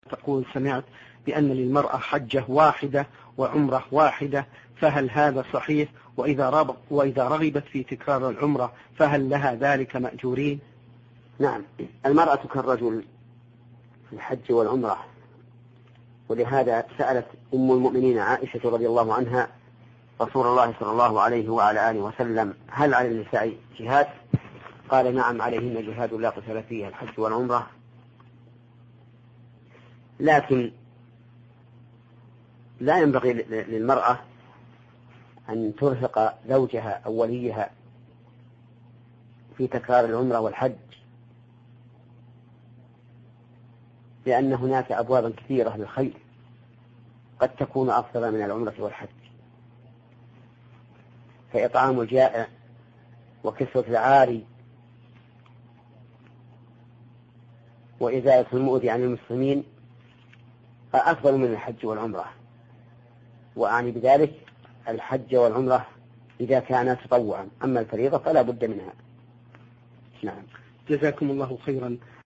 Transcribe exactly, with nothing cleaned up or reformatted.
تقول سمعت بأن للمرأة حجة واحدة وعمرة واحدة، فهل هذا صحيح؟ وإذا, رب وإذا رغبت في تكرار العمرة فهل لها ذلك مأجورين؟ نعم، المرأة كالرجل في الحج والعمرة، ولهذا سألت أم المؤمنين عائشة رضي الله عنها رسول الله صلى الله عليه وعلى آله وسلم: هل على النساء جهاد؟ قال: نعم، عليهن جهاد لا قتال فيه، الحج والعمرة. لكن لا ينبغي للمرأة أن ترهق زوجها أو وليها في تكرار العمرة والحج، لأن هناك أبوابا كثيرة للخير قد تكون أفضل من العمرة والحج، فإطعام الجائع وكسوة العاري وإزالة المؤذي عن المسلمين أفضل من الحج والعمرة. وأعني بذلك الحج والعمرة إذا كان تطوعا، أما الفريضة فلا بد منها. نعم. جزاكم الله خيرا.